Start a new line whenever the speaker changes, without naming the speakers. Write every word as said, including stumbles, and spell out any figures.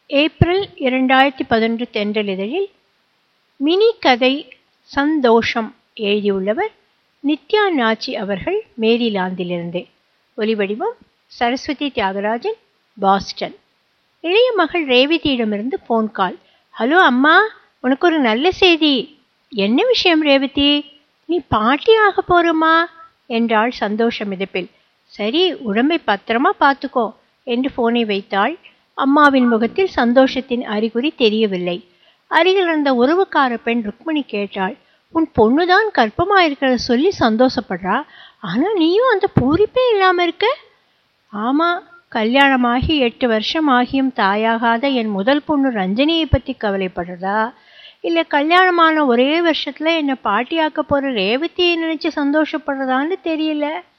April இரண்டாயிரத்தி பதினொன்று தென்றலிதழில் mini கதை சந்தோஷம் எழுதியுள்ளவர் நித்யா நாச்சி அவர்கள் மேரிலாந்திலிருந்து. ஒலிவடிவம் சரஸ்வதி தியாகராஜன், பாஸ்டன். இளைய மகள் ரேவதியிடமிருந்து போன் கால். ஹலோ அம்மா, உனக்கு ஒரு நல்ல செய்தி. என்ன விஷயம் ரேவதி? நீ பாட்டி ஆக போறமா என்றாள் சந்தோஷ மிதப்பில். சரி, உடம்பை பத்திரமா பார்த்துக்கோ என்று போனை வைத்தாள். அம்மாவின் முகத்தில் சந்தோஷத்தின் அறிகுறி தெரியவில்லை. அருகில் இருந்த உறவுக்கார பெண் ருக்மணி கேட்டாள், உன் பொண்ணுதான் கர்ப்பமாயிருக்கிறத சொல்லி சந்தோஷப்படுறா, ஆனா நீயும் அந்த பூரிப்பே இல்லாம இருக்க. ஆமா, கல்யாணமாகி எட்டு வருஷம் ஆகியும் தாயாகாத என் முதல் பொண்ணு ரஞ்சனியை பத்தி கவலைப்படுறதா, இல்ல கல்யாணமான ஒரே வருஷத்துல என்ன பாட்டியாக்க போற ரேவதியை நினைச்சு சந்தோஷப்படுறதான்னு தெரியல.